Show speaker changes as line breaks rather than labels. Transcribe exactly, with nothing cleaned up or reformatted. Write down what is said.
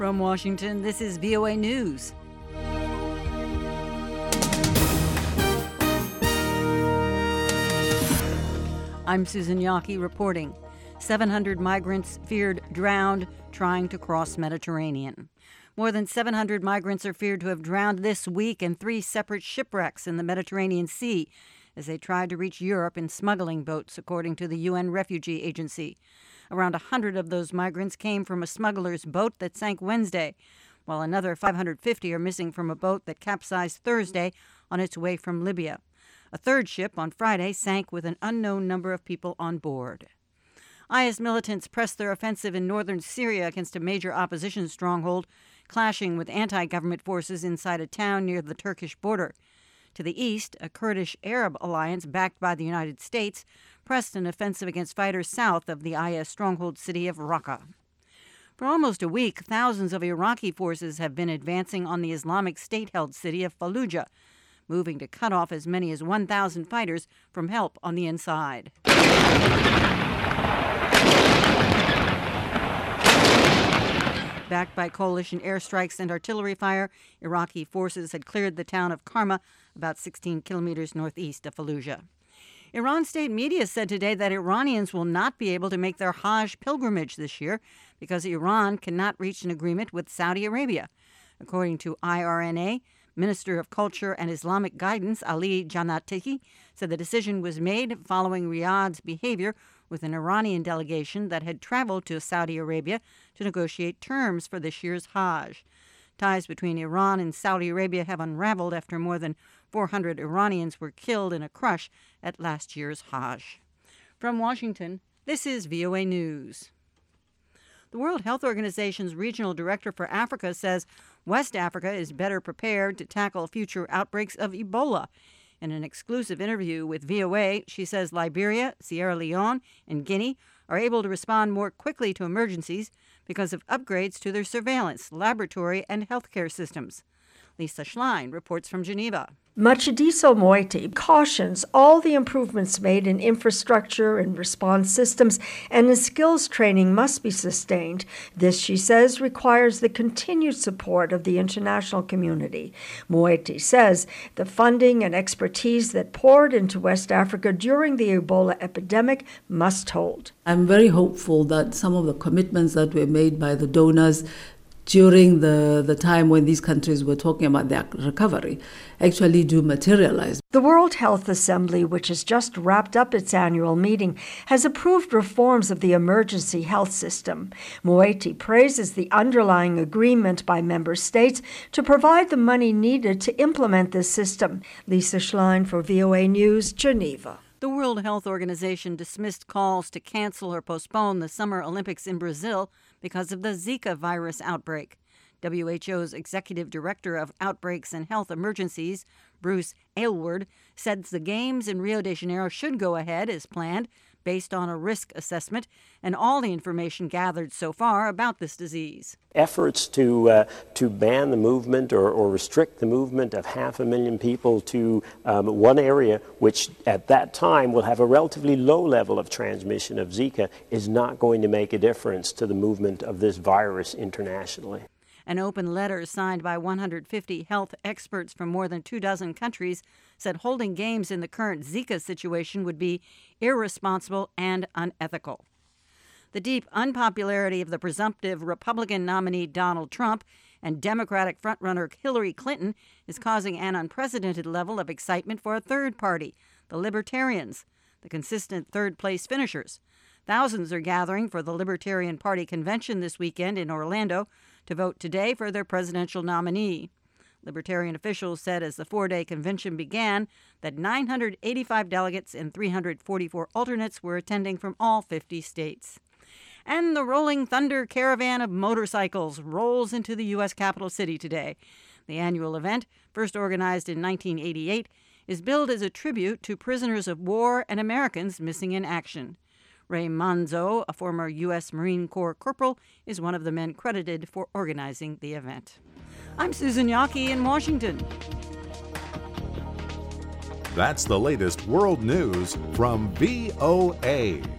From Washington, this is V O A News. I'm Susan Yockey reporting. seven hundred migrants feared drowned trying to cross Mediterranean. More than seven hundred migrants are feared to have drowned this week in three separate shipwrecks in the Mediterranean Sea as they tried to reach Europe in smuggling boats, according to the U N Refugee Agency. Around one hundred of those migrants came from a smuggler's boat that sank Wednesday, while another five hundred fifty are missing from a boat that capsized Thursday on its way from Libya. A third ship on Friday sank with an unknown number of people on board. I S militants pressed their offensive in northern Syria against a major opposition stronghold, clashing with anti-government forces inside a town near the Turkish border. To the east, a Kurdish Arab alliance backed by the United States pressed an offensive against fighters south of the I S stronghold city of Raqqa. For almost a week, thousands of Iraqi forces have been advancing on the Islamic State-held city of Fallujah, moving to cut off as many as one thousand fighters from help on the inside. Backed by coalition airstrikes and artillery fire, Iraqi forces had cleared the town of Karma, about sixteen kilometers northeast of Fallujah. Iran state media said today that Iranians will not be able to make their Hajj pilgrimage this year because Iran cannot reach an agreement with Saudi Arabia. According to I R N A, Minister of Culture and Islamic Guidance Ali Jannati said the decision was made following Riyadh's behavior with an Iranian delegation that had traveled to Saudi Arabia to negotiate terms for this year's Hajj. Ties between Iran and Saudi Arabia have unraveled after more than four hundred Iranians were killed in a crush at last year's Hajj. From Washington, this is V O A News. The World Health Organization's Regional Director for Africa says West Africa is better prepared to tackle future outbreaks of Ebola. In an exclusive interview with V O A, she says Liberia, Sierra Leone, and Guinea are able to respond more quickly to emergencies because of upgrades to their surveillance, laboratory, and healthcare systems. Lisa Schlein reports from Geneva.
Matshidiso Moeti cautions all the improvements made in infrastructure and response systems and in skills training must be sustained. This, she says, requires the continued support of the international community. Moeti says the funding and expertise that poured into West Africa during the Ebola epidemic must hold.
I'm very hopeful that some of the commitments that were made by the donors during the, the time when these countries were talking about their recovery actually do materialize.
The World Health Assembly, which has just wrapped up its annual meeting, has approved reforms of the emergency health system. Moeti praises the underlying agreement by member states to provide the money needed to implement this system. Lisa Schlein for V O A News, Geneva.
The World Health Organization dismissed calls to cancel or postpone the Summer Olympics in Brazil because of the Zika virus outbreak. W H O's Executive Director of Outbreaks and Health Emergencies, Bruce Aylward, said the Games in Rio de Janeiro should go ahead as planned based on a risk assessment and all the information gathered so far about this disease.
Efforts to uh, to ban the movement or, or restrict the movement of half a million people to um, one area, which at that time will have a relatively low level of transmission of Zika, is not going to make a difference to the movement of this virus internationally.
An open letter signed by one hundred fifty health experts from more than two dozen countries said holding games in the current Zika situation would be irresponsible and unethical. The deep unpopularity of the presumptive Republican nominee Donald Trump and Democratic frontrunner Hillary Clinton is causing an unprecedented level of excitement for a third party, the Libertarians, the consistent third-place finishers. Thousands are gathering for the Libertarian Party convention this weekend in Orlando to vote today for their presidential nominee. Libertarian officials said as the four-day convention began that nine hundred eighty-five delegates and three hundred forty-four alternates were attending from all fifty states. And the Rolling Thunder Caravan of Motorcycles rolls into the U S capital city today. The annual event, first organized in nineteen eighty-eight, is billed as a tribute to prisoners of war and Americans missing in action. Ray Manzo, a former U S Marine Corps corporal, is one of the men credited for organizing the event. I'm Susan Yockey in Washington.
That's the latest world news from V O A.